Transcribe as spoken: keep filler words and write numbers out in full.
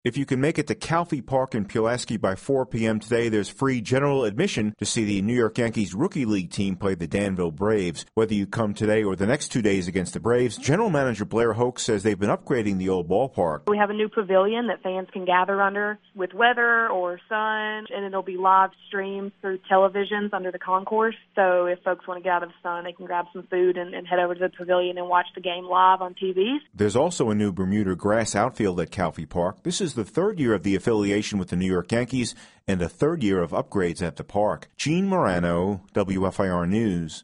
If you can make it to Calfee Park in Pulaski by four p.m. today, there's free general admission to see the New York Yankees Rookie League team play the Danville Braves. Whether you come today or the next two days against the Braves, General Manager Blair Hoke says they've been upgrading the old ballpark. We have a new pavilion that fans can gather under with weather or sun, and it'll be live streamed through televisions under the concourse. So if folks want to get out of the sun, they can grab some food and, and head over to the pavilion and watch the game live on T V. There's also a new Bermuda grass outfield at Calfee Park. This is the third year of the affiliation with the New York Yankees and the third year of upgrades at the park. Gene Morano, W F I R News.